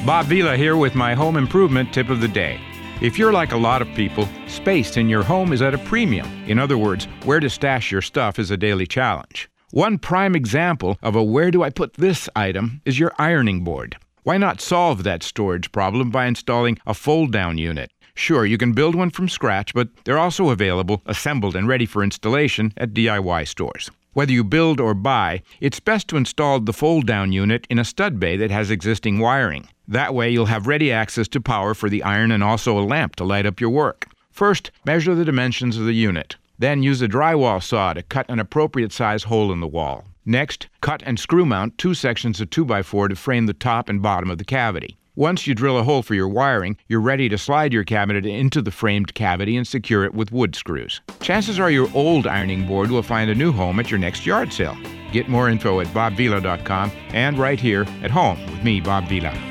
Bob Vila here with my home improvement tip of the day. If you're like a lot of people, space in your home is at a premium. In other words, where to stash your stuff is a daily challenge. One prime example of a where do I put this item is your ironing board. Why not solve that storage problem by installing a fold-down unit? Sure, you can build one from scratch, but they're also available, assembled and ready for installation at DIY stores. Whether you build or buy, it's best to install the fold-down unit in a stud bay that has existing wiring. That way you'll have ready access to power for the iron and also a lamp to light up your work. First, measure the dimensions of the unit. Then use a drywall saw to cut an appropriate size hole in the wall. Next, cut and screw mount 2 sections of 2x4 to frame the top and bottom of the cavity. Once you drill a hole for your wiring, you're ready to slide your cabinet into the framed cavity and secure it with wood screws. Chances are your old ironing board will find a new home at your next yard sale. Get more info at bobvila.com and right here at home with me, Bob Vila.